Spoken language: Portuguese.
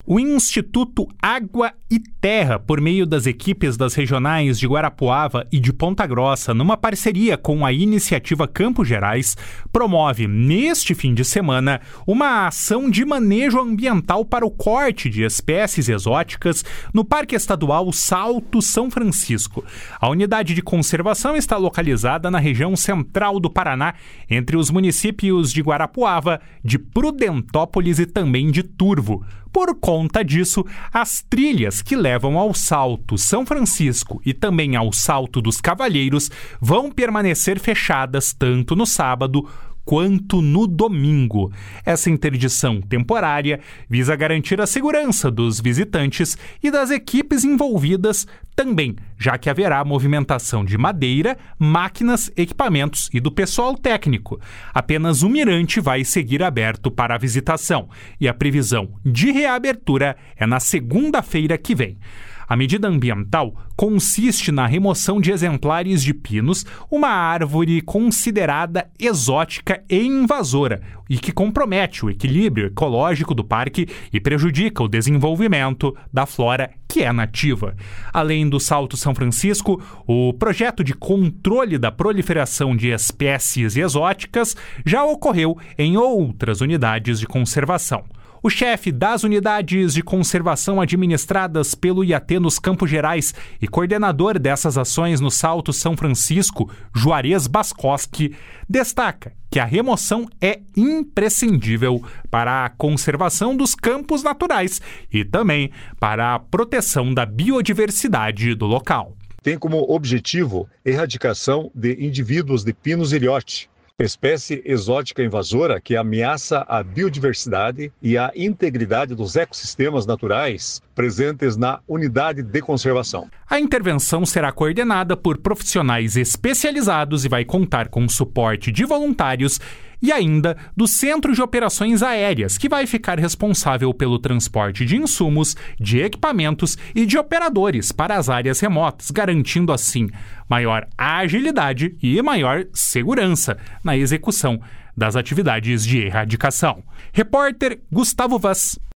O Instituto Água e Terra, por meio das equipes das regionais de Guarapuava e de Ponta Grossa, numa parceria com a iniciativa Campos Gerais, promove neste fim de semana uma ação de manejo ambiental para o corte de espécies exóticas no Parque Estadual Salto São Francisco. A unidade de conservação está localizada na região central do Paraná, entre os municípios de Guarapuava, de Prudentópolis e também de Turvo. Por conta disso, as trilhas que levam ao Salto São Francisco e também ao Salto dos Cavalheiros vão permanecer fechadas tanto no sábado quanto no domingo. Essa interdição temporária visa garantir a segurança dos visitantes e das equipes envolvidas também, já que haverá movimentação de madeira, máquinas, equipamentos e do pessoal técnico. Apenas o mirante vai seguir aberto para a visitação e a previsão de reabertura é na segunda-feira que vem. A medida ambiental consiste na remoção de exemplares de pinos, uma árvore considerada exótica e invasora e que compromete o equilíbrio ecológico do parque e prejudica o desenvolvimento da flora que é nativa. Além do Salto São Francisco, o projeto de controle da proliferação de espécies exóticas já ocorreu em outras unidades de conservação. O chefe das unidades de conservação administradas pelo IAT nos Campos Gerais e coordenador dessas ações no Salto São Francisco, Juarez Baskoski, destaca que a remoção é imprescindível para a conservação dos campos naturais e também para a proteção da biodiversidade do local. Tem como objetivo a erradicação de indivíduos de pinos ilhote, espécie exótica invasora que ameaça a biodiversidade e a integridade dos ecossistemas naturais presentes na unidade de conservação. A intervenção será coordenada por profissionais especializados e vai contar com o suporte de voluntários e ainda do Centro de Operações Aéreas, que vai ficar responsável pelo transporte de insumos, de equipamentos e de operadores para as áreas remotas, garantindo assim maior agilidade e maior segurança na execução das atividades de erradicação. Repórter Gustavo Vaz.